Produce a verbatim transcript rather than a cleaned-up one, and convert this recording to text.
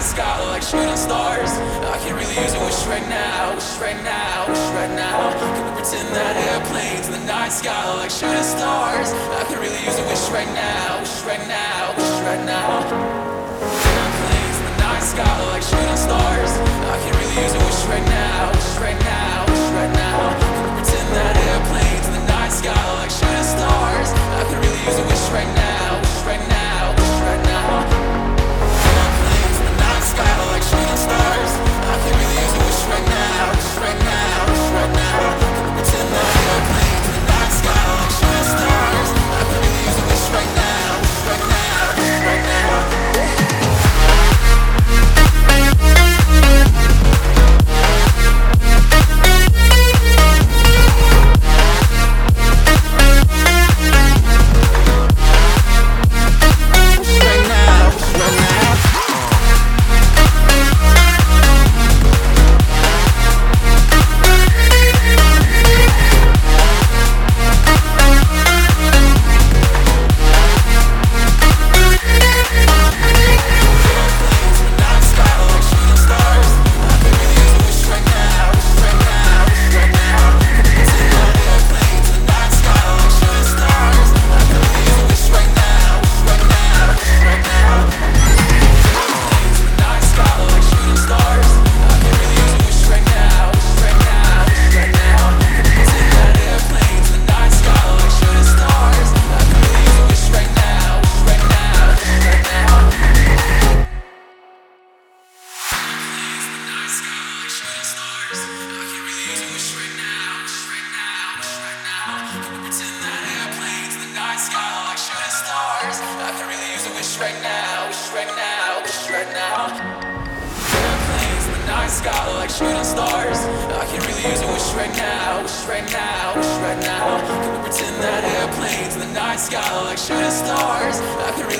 sky like shooting stars. I can really use a wish right now, wish right now, wish right now. Can we pretend that airplanes in the night sky like shooting stars? I can really use a wish right now, wish right now, wish right now. Airplanes in the night sky like shooting stars. I can really use a wish right now, wish right now, wish right now. Can we pretend that airplanes in the night sky like shooting stars? I can really use a wish right now, wish right now, wish right now. Airplanes in the night sky like shooting stars. I can really use a wish right now, wish right now, wish right now. Can we pretend that airplanes in the night sky like shooting stars? I can really use a wish right now, wish right now, wish right now. Right now, wish right now, wish right now. Airplanes in the night sky like shooting stars. I can really use a wish right now, wish right now, wish right now. Can we pretend that airplanes in the night sky like shooting stars? I can really